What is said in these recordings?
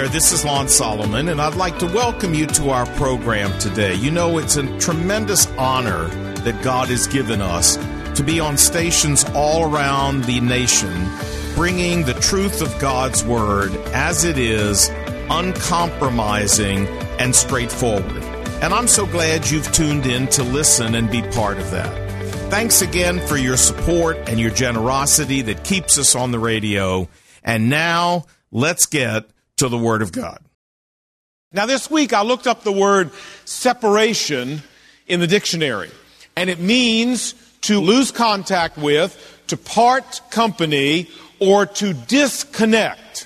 this is Lon Solomon, and I'd like to welcome you to our program today. You know, it's a tremendous honor that God has given us to be on stations all around the nation, bringing the truth of God's Word as it is, uncompromising and straightforward. And I'm so glad you've tuned in to listen and be part of that. Thanks again for your support and your generosity that keeps us on the radio. And now, let's get to the Word of God. Now this week I looked up the word separation in the dictionary, and it means to lose contact with, to part company, or to disconnect.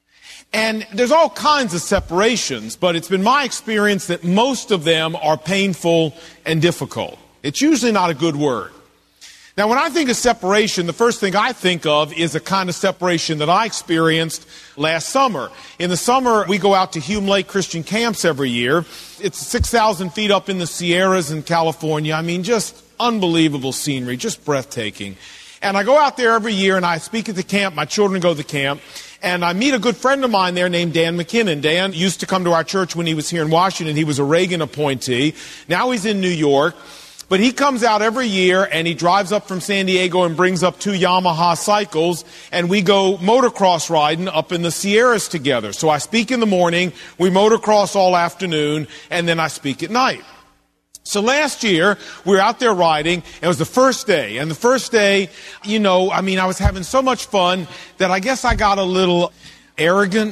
And there's all kinds of separations, but it's been my experience that most of them are painful and difficult. It's usually not a good word. Now, when I think of separation, the first thing I think of is a kind of separation that I experienced last summer. In the summer, we go out to Hume Lake Christian Camps every year. It's 6,000 feet up in the Sierras in California. I mean, just unbelievable scenery, just breathtaking. And I go out there every year and I speak at the camp. My children go to the camp. And I meet a good friend of mine there named Dan McKinnon. Dan used to come to our church when he was here in Washington. He was a Reagan appointee. Now he's in New York. But he comes out every year and he drives up from San Diego and brings up 2 Yamaha cycles, and we go motocross riding up in the Sierras together. So I speak in the morning, we motocross all afternoon, and then I speak at night. So last year, we were out there riding. It was the first day. And the first day, I was having so much fun that I guess I got a little arrogant,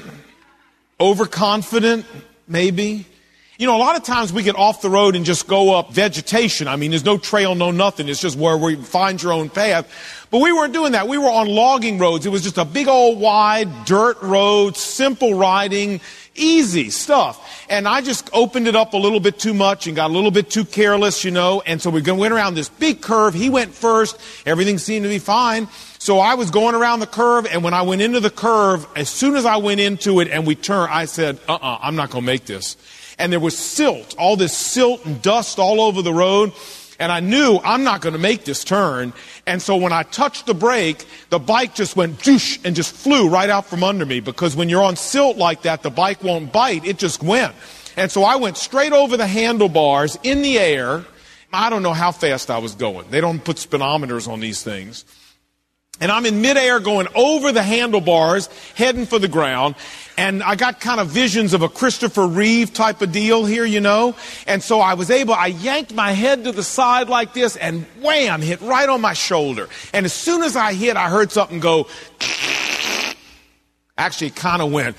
overconfident, maybe. You know, a lot of times we get off the road and just go up vegetation. I mean, there's no trail, no nothing. It's just where we find your own path. But we weren't doing that. We were on logging roads. It was just a big old wide dirt road, simple riding, easy stuff. And I just opened it up a little bit too much and got a little bit too careless, And so we went around this big curve. He went first. Everything seemed to be fine. So I was going around the curve, and when I went into the curve, as soon as I went into it and we turned, I said, I'm not going to make this. And there was silt, all this silt and dust all over the road. And I knew I'm not going to make this turn. And so when I touched the brake, the bike just went doosh and just flew right out from under me. Because when you're on silt like that, the bike won't bite. It just went. And so I went straight over the handlebars in the air. I don't know how fast I was going. They don't put speedometers on these things. And I'm in midair going over the handlebars, heading for the ground. And I got kind of visions of a Christopher Reeve type of deal here, And so I yanked my head to the side like this and wham, hit right on my shoulder. And as soon as I hit, I heard something go, actually it kind of went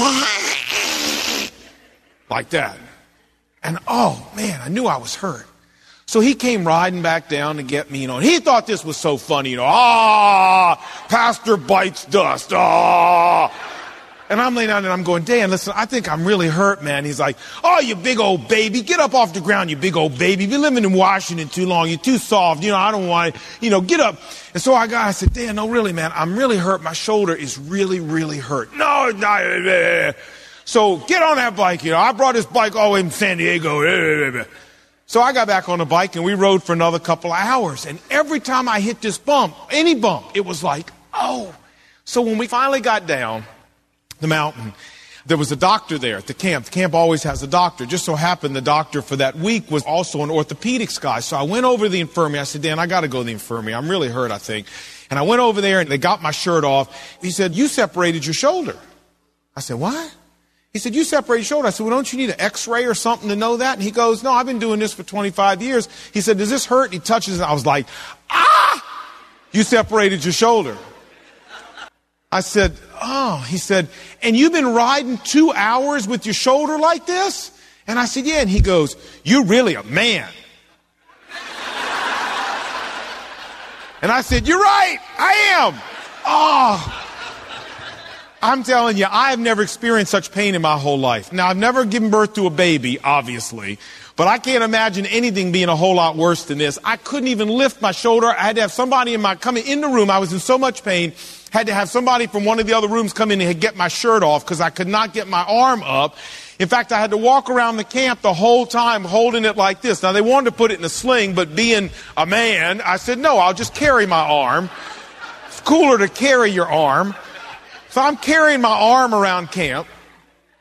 like that. And oh man, I knew I was hurt. So he came riding back down to get me, and he thought this was so funny, pastor bites dust, And I'm laying down and I'm going, Dan, listen, I think I'm really hurt, man. He's like, oh, you big old baby, get up off the ground, you big old baby. You've been living in Washington too long, you're too soft, I don't want to, get up. And so I said, Dan, no, really, man, I'm really hurt. My shoulder is really, really hurt. No, no. So get on that bike, I brought this bike all the way from San Diego. So I got back on the bike and we rode for another couple of hours. And every time I hit this bump, any bump, it was like, oh. So when we finally got down the mountain, there was a doctor there at the camp. The camp always has a doctor. Just so happened the doctor for that week was also an orthopedics guy. So I went over to the infirmary. I said, Dan, I got to go to the infirmary. I'm really hurt, I think. And I went over there and they got my shirt off. He said, you separated your shoulder. I said, what? He said, you separated your shoulder. I said, well, don't you need an x-ray or something to know that? And he goes, no, I've been doing this for 25 years. He said, does this hurt? And he touches it. I was like, you separated your shoulder. I said, oh. He said, and you've been riding 2 hours with your shoulder like this? And I said, yeah. And he goes, you're really a man. And I said, you're right. I am. Oh. I'm telling you, I have never experienced such pain in my whole life. Now, I've never given birth to a baby, obviously, but I can't imagine anything being a whole lot worse than this. I couldn't even lift my shoulder. I had to have somebody coming in the room. I was in so much pain. Had to have somebody from one of the other rooms come in and get my shirt off because I could not get my arm up. In fact, I had to walk around the camp the whole time holding it like this. Now, they wanted to put it in a sling, but being a man, I said, no, I'll just carry my arm. It's cooler to carry your arm. So I'm carrying my arm around camp.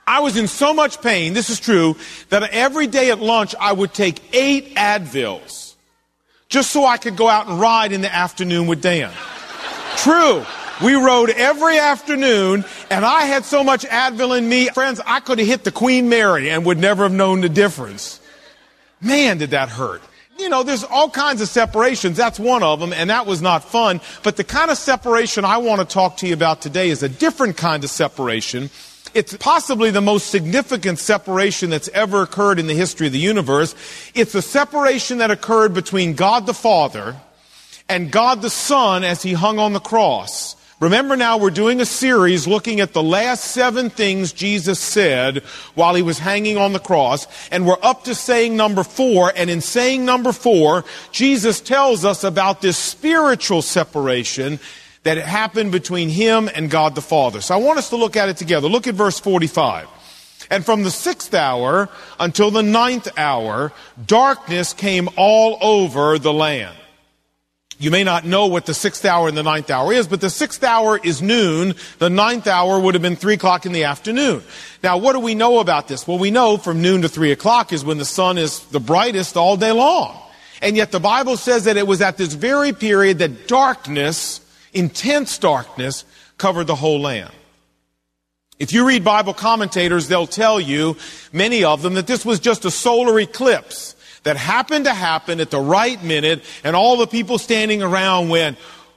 I was in so much pain, this is true, that every day at lunch I would take 8 Advils just so I could go out and ride in the afternoon with Dan. True. We rode every afternoon, and I had so much Advil in me, friends, I could have hit the Queen Mary and would never have known the difference. Man, did that hurt. You know, there's all kinds of separations. That's one of them, and that was not fun. But the kind of separation I want to talk to you about today is a different kind of separation. It's possibly the most significant separation that's ever occurred in the history of the universe. It's a separation that occurred between God the Father and God the Son as he hung on the cross. Remember now, we're doing a series looking at the last 7 things Jesus said while he was hanging on the cross. And we're up to saying number 4. And in saying number 4, Jesus tells us about this spiritual separation that happened between him and God the Father. So I want us to look at it together. Look at verse 45. And from the 6th hour until the 9th hour, darkness came all over the land. You may not know what the 6th hour and the 9th hour is, but the 6th hour is noon. The 9th hour would have been 3 o'clock in the afternoon. Now, what do we know about this? Well, we know from noon to 3 o'clock is when the sun is the brightest all day long. And yet the Bible says that it was at this very period that darkness, intense darkness, covered the whole land. If you read Bible commentators, they'll tell you, many of them, that this was just a solar eclipse that happened to happen at the right minute, and all the people standing around went,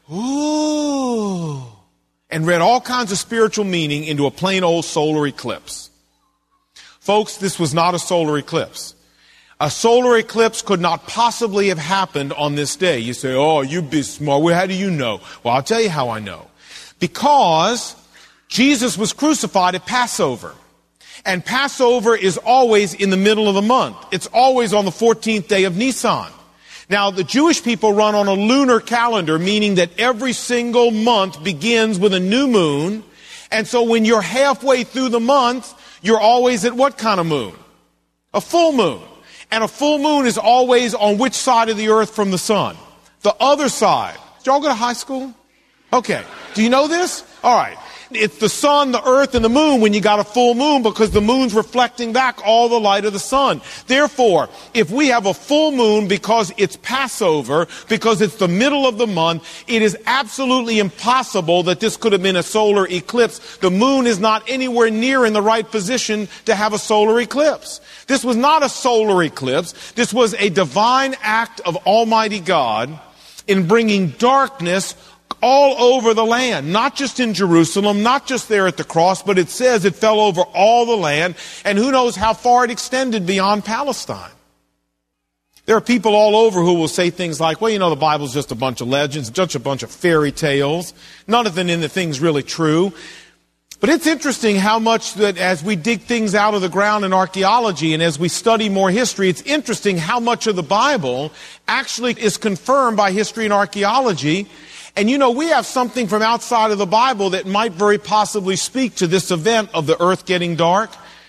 ooh, and read all kinds of spiritual meaning into a plain old solar eclipse. Folks, this was not a solar eclipse. A solar eclipse could not possibly have happened on this day. You say, oh, you be smart. Well, how do you know? Well, I'll tell you how I know. Because Jesus was crucified at Passover. And Passover is always in the middle of the month. It's always on the 14th day of Nisan. Now, the Jewish people run on a lunar calendar, meaning that every single month begins with a new moon. And so when you're halfway through the month, you're always at what kind of moon? A full moon. And a full moon is always on which side of the earth from the sun? The other side. Did y'all go to high school? Okay. Do you know this? All right. It's the sun, the earth, and the moon when you got a full moon, because the moon's reflecting back all the light of the sun. Therefore, if we have a full moon because it's Passover, because it's the middle of the month, it is absolutely impossible that this could have been a solar eclipse. The moon is not anywhere near in the right position to have a solar eclipse. This was not a solar eclipse. This was a divine act of Almighty God in bringing darkness all over the land, not just in Jerusalem, not just there at the cross, but it says it fell over all the land, and who knows how far it extended beyond Palestine. There are people all over who will say things like, well, you know, the Bible's just a bunch of legends, just a bunch of fairy tales. None of them in the thing's really true. But it's interesting how much that as we dig things out of the ground in archaeology and as we study more history, it's interesting how much of the Bible actually is confirmed by history and archaeology. And you know, we have something from outside of the Bible that might very possibly speak to this event of the earth getting dark.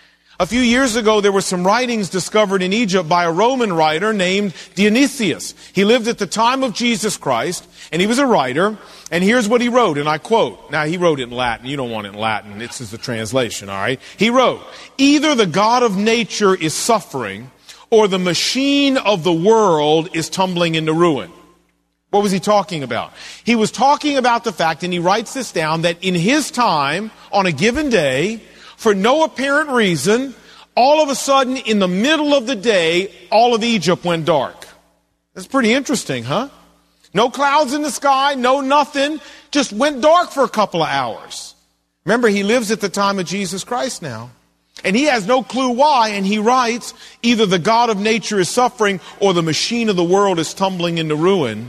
A few years ago, there were some writings discovered in Egypt by a Roman writer named Dionysius. He lived at the time of Jesus Christ, and he was a writer. And here's what he wrote, and I quote. Now, he wrote it in Latin. You don't want it in Latin. This is the translation, all right? He wrote, either the God of nature is suffering, or the machine of the world is tumbling into ruin. What was he talking about? He was talking about the fact, and he writes this down, that in his time, on a given day, for no apparent reason, all of a sudden, in the middle of the day, all of Egypt went dark. That's pretty interesting, huh? No clouds in the sky, no nothing, just went dark for a couple of hours. Remember, he lives at the time of Jesus Christ now. And he has no clue why, and he writes, either the God of nature is suffering, or the machine of the world is tumbling into ruin.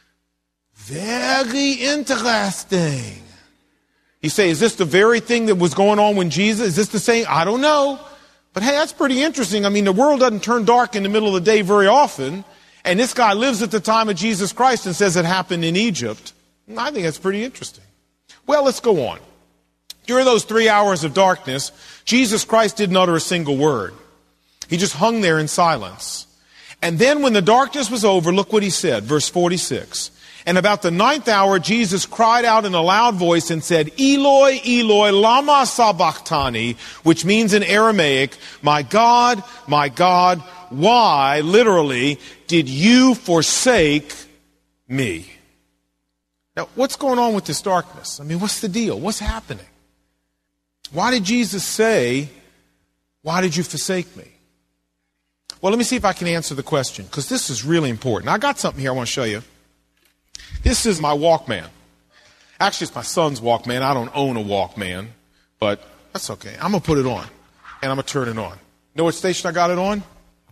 Very interesting. You say, is this the very thing that was going on when Jesus? Is this the same? I don't know. But hey, that's pretty interesting. I mean, the world doesn't turn dark in the middle of the day very often. And this guy lives at the time of Jesus Christ and says it happened in Egypt. I think that's pretty interesting. Well, let's go on. During those 3 hours of darkness, Jesus Christ didn't utter a single word. He just hung there in silence. And then when the darkness was over, look what he said, verse 46. And about the 9th hour, Jesus cried out in a loud voice and said, Eloi, Eloi, lama sabachthani, which means in Aramaic, my God, why, literally, did you forsake me? Now, what's going on with this darkness? I mean, what's the deal? What's happening? Why did Jesus say, why did you forsake me? Well, let me see if I can answer the question, because this is really important. I got something here I want to show you. This is my Walkman. Actually, it's my son's Walkman. I don't own a Walkman, but that's okay. I'm going to put it on, and I'm going to turn it on. Know what station I got it on?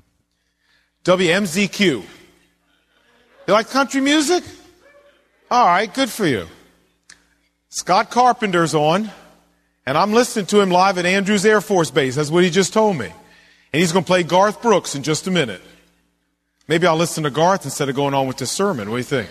WMZQ. You like country music? All right, good for you. Scott Carpenter's on, and I'm listening to him live at Andrews Air Force Base. That's what he just told me. And he's going to play Garth Brooks in just a minute. Maybe I'll listen to Garth instead of going on with this sermon. What do you think?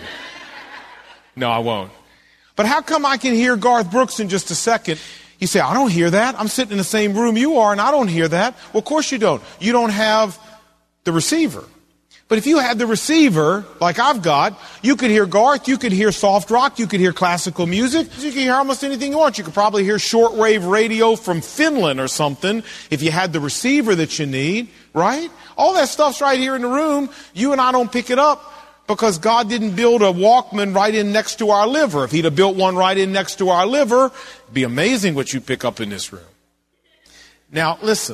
No, I won't. But how come I can hear Garth Brooks in just a second? You say, I don't hear that. I'm sitting in the same room you are, and I don't hear that. Well, of course you don't. You don't have the receiver. But if you had the receiver, like I've got, you could hear Garth, you could hear soft rock, you could hear classical music, you could hear almost anything you want. You could probably hear shortwave radio from Finland or something if you had the receiver that you need, right? All that stuff's right here in the room. You and I don't pick it up because God didn't build a Walkman right in next to our liver. If he'd have built one right in next to our liver, it'd be amazing what you pick up in this room. Now, listen.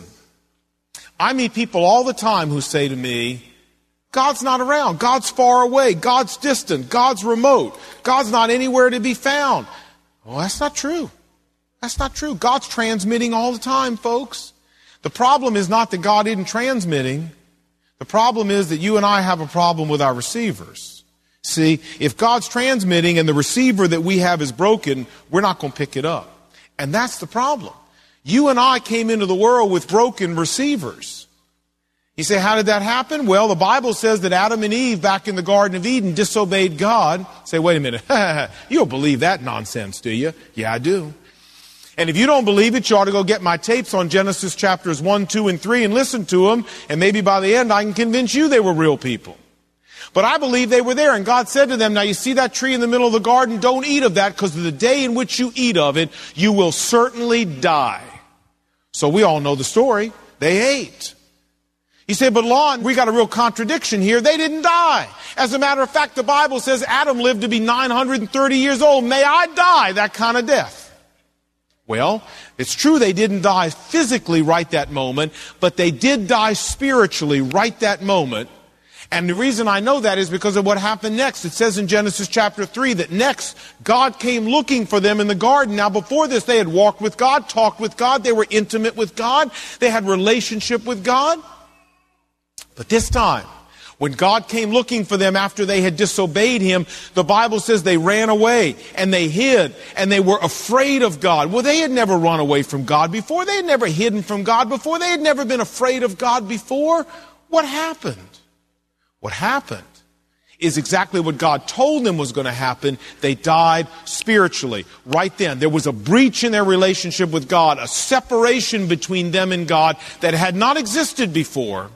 I meet people all the time who say to me, God's not around. God's far away. God's distant. God's remote. God's not anywhere to be found. Well, that's not true. That's not true. God's transmitting all the time, folks. The problem is not that God isn't transmitting. The problem is that you and I have a problem with our receivers. See, if God's transmitting and the receiver that we have is broken, we're not going to pick it up. And that's the problem. You and I came into the world with broken receivers. You say, how did that happen? Well, the Bible says that Adam and Eve back in the Garden of Eden disobeyed God. Say, wait a minute. You don't believe that nonsense, do you? Yeah, I do. And if you don't believe it, you ought to go get my tapes on Genesis chapters 1, 2, and 3 and listen to them. And maybe by the end I can convince you they were real people. But I believe they were there. And God said to them, now you see that tree in the middle of the garden? Don't eat of that, because the day in which you eat of it, you will certainly die. So we all know the story. They ate. You say, but Lon, we got a real contradiction here. They didn't die. As a matter of fact, the Bible says Adam lived to be 930 years old. May I die that kind of death. Well, it's true they didn't die physically right that moment, but they did die spiritually right that moment. And the reason I know that is because of what happened next. It says in Genesis chapter 3 that next, God came looking for them in the garden. Now before this, they had walked with God, talked with God, they were intimate with God, they had relationship with God. But this time, when God came looking for them after they had disobeyed him, the Bible says they ran away and they hid and they were afraid of God. Well, they had never run away from God before. They had never hidden from God before. They had never been afraid of God before. What happened? What happened is exactly what God told them was going to happen. They died spiritually. Right then, there was a breach in their relationship with God, a separation between them and God that had not existed before.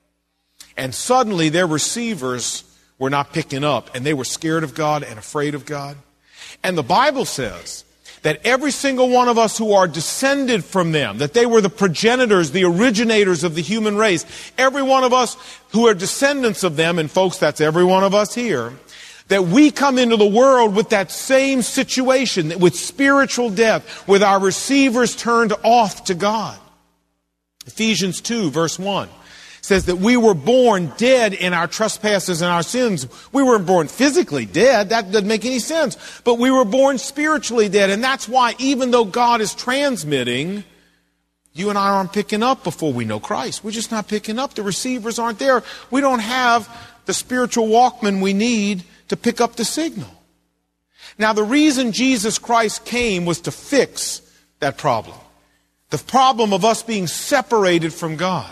And suddenly their receivers were not picking up, and they were scared of God and afraid of God. And the Bible says that every single one of us who are descended from them, that they were the progenitors, the originators of the human race, every one of us who are descendants of them, and folks, that's every one of us here, that we come into the world with that same situation, with spiritual death, with our receivers turned off to God. Ephesians 2, verse 1. Says that we were born dead in our trespasses and our sins. We weren't born physically dead. That doesn't make any sense. But we were born spiritually dead. And that's why even though God is transmitting, you and I aren't picking up before we know Christ. We're just not picking up. The receivers aren't there. We don't have the spiritual Walkman we need to pick up the signal. Now, the reason Jesus Christ came was to fix that problem. The problem of us being separated from God.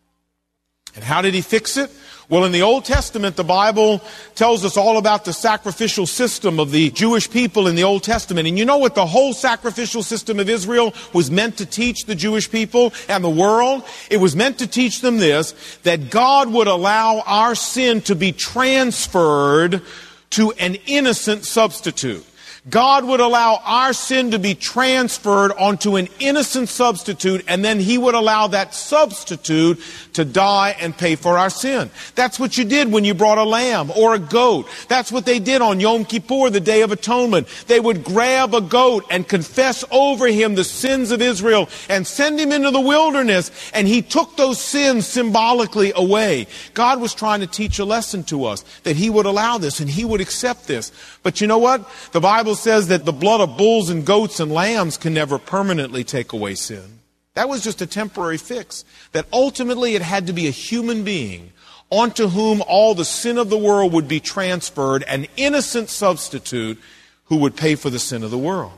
And how did he fix it? Well, in the Old Testament, the Bible tells us all about the sacrificial system of the Jewish people in the Old Testament. And you know what the whole sacrificial system of Israel was meant to teach the Jewish people and the world? It was meant to teach them this, that God would allow our sin to be transferred to an innocent substitute. God would allow our sin to be transferred onto an innocent substitute, and then he would allow that substitute to die and pay for our sin. That's what you did when you brought a lamb or a goat. That's what they did on Yom Kippur, the Day of Atonement. They would grab a goat and confess over him the sins of Israel and send him into the wilderness, and he took those sins symbolically away. God was trying to teach a lesson to us, that he would allow this and he would accept this. But you know what? The Bible says that the blood of bulls and goats and lambs can never permanently take away sin. That was just a temporary fix. That ultimately it had to be a human being onto whom all the sin of the world would be transferred, an innocent substitute who would pay for the sin of the world.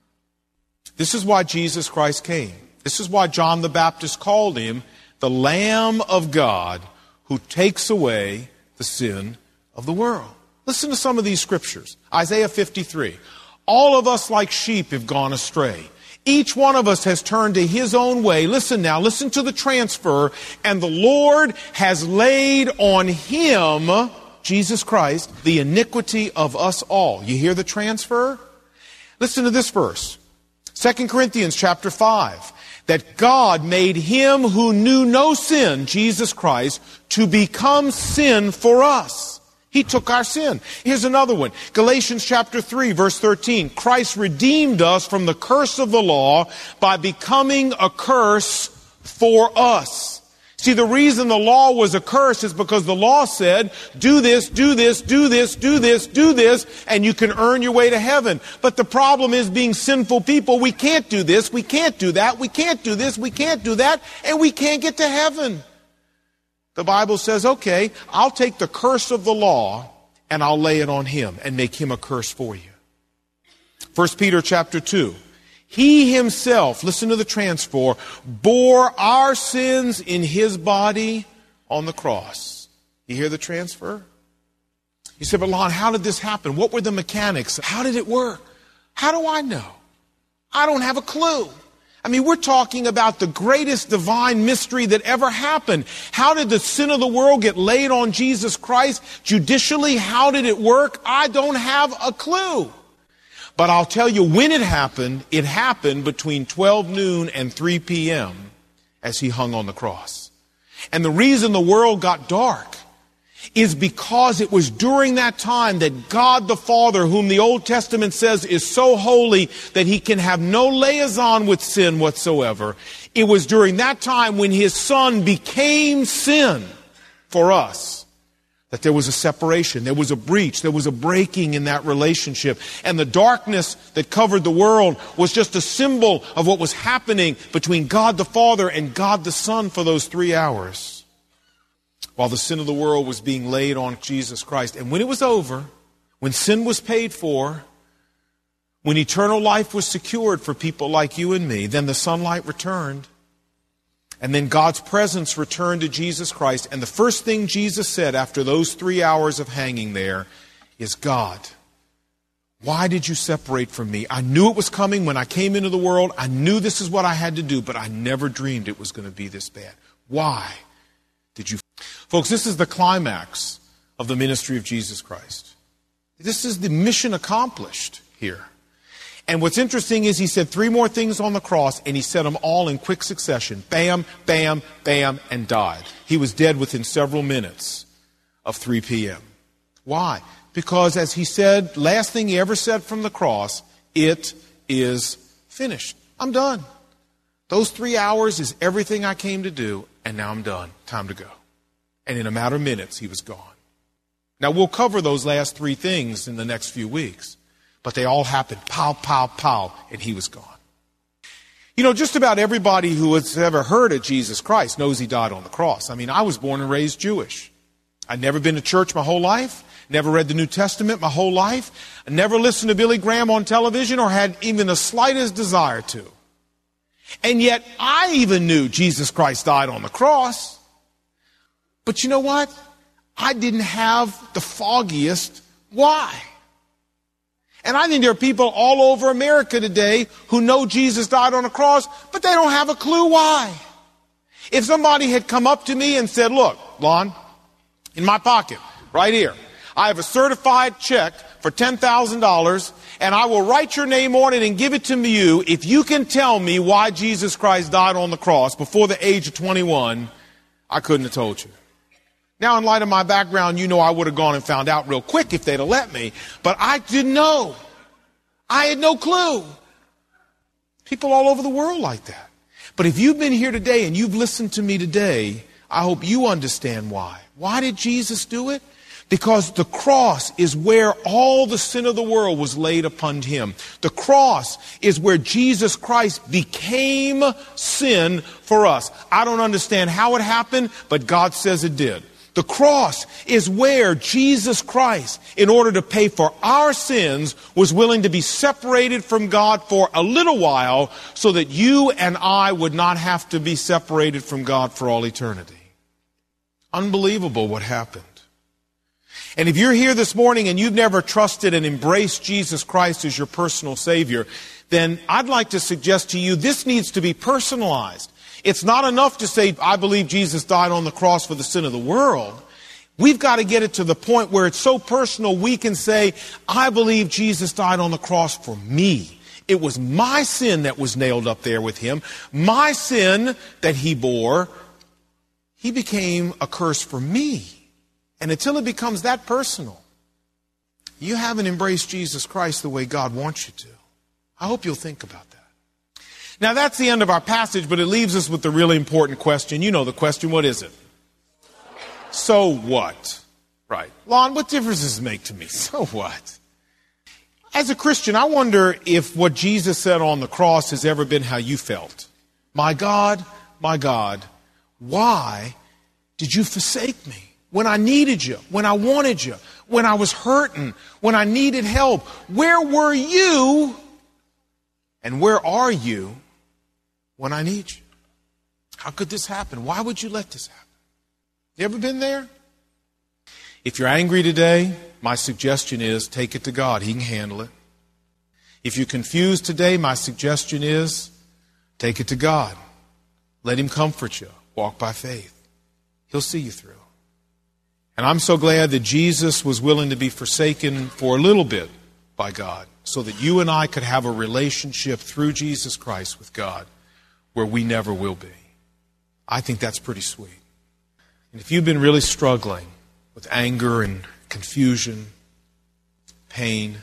This is why Jesus Christ came. This is why John the Baptist called him the Lamb of God who takes away the sin of the world. Listen to some of these scriptures. Isaiah 53. All of us like sheep have gone astray. Each one of us has turned to his own way. Listen now, listen to the transfer. And the Lord has laid on him, Jesus Christ, the iniquity of us all. You hear the transfer? Listen to this verse. 2 Corinthians chapter 5. That God made him who knew no sin, Jesus Christ, to become sin for us. He took our sin. Here's another one. Galatians chapter 3, verse 13. Christ redeemed us from the curse of the law by becoming a curse for us. See, the reason the law was a curse is because the law said, do this, do this, do this, do this, do this, and you can earn your way to heaven. But the problem is, being sinful people, we can't do this, we can't do that, we can't do this, we can't do that, and we can't get to heaven. The Bible says, okay, I'll take the curse of the law and I'll lay it on him and make him a curse for you. 1 Peter chapter 2. He himself, listen to the transfer, bore our sins in his body on the cross. You hear the transfer? You say, but Lon, how did this happen? What were the mechanics? How did it work? How do I know? I don't have a clue. I mean, we're talking about the greatest divine mystery that ever happened. How did the sin of the world get laid on Jesus Christ? Judicially, how did it work? I don't have a clue. But I'll tell you when it happened between 12 noon and 3 p.m. as he hung on the cross. And the reason the world got dark is because it was during that time that God the Father, whom the Old Testament says is so holy that he can have no liaison with sin whatsoever, it was during that time when his Son became sin for us that there was a separation, there was a breach, there was a breaking in that relationship. And the darkness that covered the world was just a symbol of what was happening between God the Father and God the Son for those 3 hours, while the sin of the world was being laid on Jesus Christ. And when it was over, when sin was paid for, when eternal life was secured for people like you and me, then the sunlight returned. And then God's presence returned to Jesus Christ. And the first thing Jesus said after those 3 hours of hanging there is, God, why did you separate from me? I knew it was coming when I came into the world. I knew this is what I had to do, but I never dreamed it was going to be this bad. Why did you? Folks, this is the climax of the ministry of Jesus Christ. This is the mission accomplished here. And what's interesting is he said 3 more things on the cross, and he said them all in quick succession. Bam, bam, bam, and died. He was dead within several minutes of 3 p.m. Why? Because as he said, last thing he ever said from the cross, it is finished. I'm done. Those 3 hours is everything I came to do, and now I'm done. Time to go. And in a matter of minutes, he was gone. Now, we'll cover those last 3 things in the next few weeks. But they all happened, pow, pow, pow, and he was gone. You know, just about everybody who has ever heard of Jesus Christ knows he died on the cross. I mean, I was born and raised Jewish. I'd never been to church my whole life, never read the New Testament my whole life, I never listened to Billy Graham on television or had even the slightest desire to. And yet, I even knew Jesus Christ died on the cross. But you know what? I didn't have the foggiest why. And I think there are people all over America today who know Jesus died on the cross, but they don't have a clue why. If somebody had come up to me and said, look, Lon, in my pocket, right here, I have a certified check for $10,000, and I will write your name on it and give it to you if you can tell me why Jesus Christ died on the cross before the age of 21. I couldn't have told you. Now, in light of my background, you know I would have gone and found out real quick if they'd have let me, but I didn't know. I had no clue. People all over the world like that. But if you've been here today and you've listened to me today, I hope you understand why. Why did Jesus do it? Because the cross is where all the sin of the world was laid upon him. The cross is where Jesus Christ became sin for us. I don't understand how it happened, but God says it did. The cross is where Jesus Christ, in order to pay for our sins, was willing to be separated from God for a little while so that you and I would not have to be separated from God for all eternity. Unbelievable what happened. And if you're here this morning and you've never trusted and embraced Jesus Christ as your personal Savior, then I'd like to suggest to you this needs to be personalized. It's not enough to say, I believe Jesus died on the cross for the sin of the world. We've got to get it to the point where it's so personal we can say, I believe Jesus died on the cross for me. It was my sin that was nailed up there with him. My sin that he bore, he became a curse for me. And until it becomes that personal, you haven't embraced Jesus Christ the way God wants you to. I hope you'll think about that. Now, that's the end of our passage, but it leaves us with the really important question. You know the question, what is it? So what? Right. Lon, what difference does it make to me? So what? As a Christian, I wonder if what Jesus said on the cross has ever been how you felt. My God, why did you forsake me? When I needed you, when I wanted you, when I was hurting, when I needed help, where were you? And where are you when I need you? How could this happen? Why would you let this happen? You ever been there? If you're angry today, my suggestion is take it to God. He can handle it. If you're confused today, my suggestion is take it to God. Let him comfort you. Walk by faith. He'll see you through. And I'm so glad that Jesus was willing to be forsaken for a little bit by God so that you and I could have a relationship through Jesus Christ with God where we never will be. I think that's pretty sweet. And if you've been really struggling with anger and confusion, pain,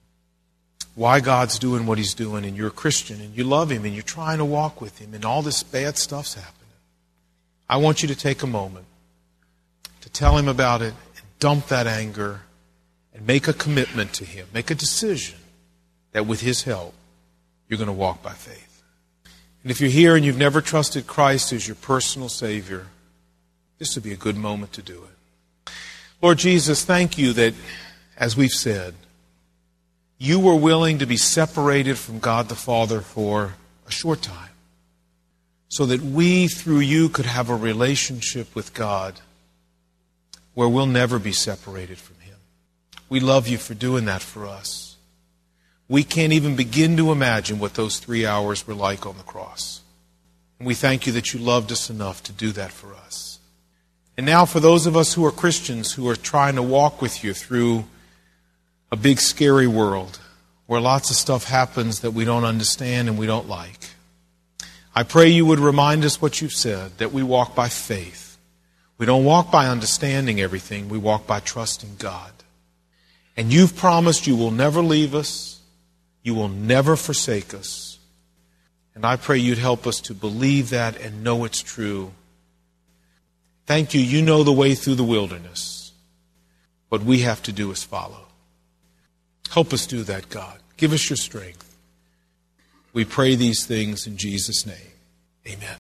why God's doing what he's doing, and you're a Christian and you love him and you're trying to walk with him and all this bad stuff's happening, I want you to take a moment to tell him about it and dump that anger and make a commitment to him. Make a decision that with his help, you're going to walk by faith. And if you're here and you've never trusted Christ as your personal Savior, this would be a good moment to do it. Lord Jesus, thank you that, as we've said, you were willing to be separated from God the Father for a short time so that we, through you, could have a relationship with God where we'll never be separated from him. We love you for doing that for us. We can't even begin to imagine what those 3 hours were like on the cross. And we thank you that you loved us enough to do that for us. And now for those of us who are Christians who are trying to walk with you through a big scary world where lots of stuff happens that we don't understand and we don't like, I pray you would remind us what you've said, that we walk by faith. We don't walk by understanding everything. We walk by trusting God. And you've promised you will never leave us. You will never forsake us. And I pray you'd help us to believe that and know it's true. Thank you. You know the way through the wilderness. What we have to do is follow. Help us do that, God. Give us your strength. We pray these things in Jesus' name. Amen.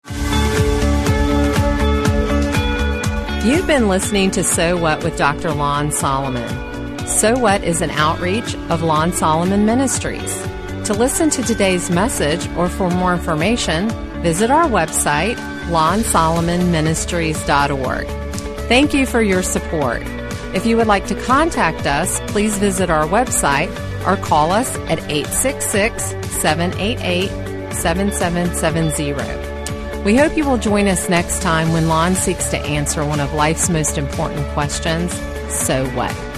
You've been listening to So What with Dr. Lon Solomon. So What is an outreach of Lon Solomon Ministries. To listen to today's message or for more information, visit our website, lonsolomonministries.org. Thank you for your support. If you would like to contact us, please visit our website or call us at 866-788-7770. We hope you will join us next time when Lon seeks to answer one of life's most important questions, so what?